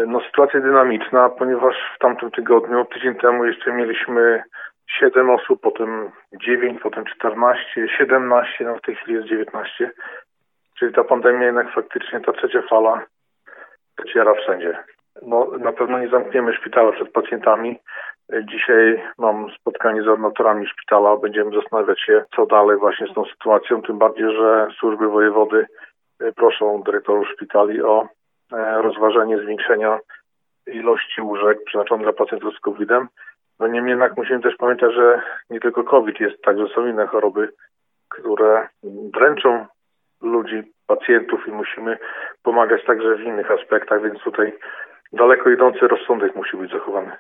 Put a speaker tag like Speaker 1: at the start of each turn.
Speaker 1: No, sytuacja dynamiczna, ponieważ w tamtym tygodniu, tydzień temu jeszcze mieliśmy 7 osób, potem 9, potem 14, 17, no w tej chwili jest 19. Czyli ta pandemia jednak faktycznie, ta trzecia fala dociera wszędzie. No, na pewno nie zamkniemy szpitala przed pacjentami. Dzisiaj mam spotkanie z ordynatorami szpitala. Będziemy zastanawiać się, co dalej właśnie z tą sytuacją. Tym bardziej, że służby wojewody proszą dyrektorów szpitali o rozważenie zwiększenia ilości łóżek przeznaczonych dla pacjentów z COVID-em. No niemniej jednak musimy też pamiętać, że nie tylko COVID jest, także są inne choroby, które dręczą ludzi, pacjentów i musimy pomagać także w innych aspektach, więc tutaj daleko idący rozsądek musi być zachowany.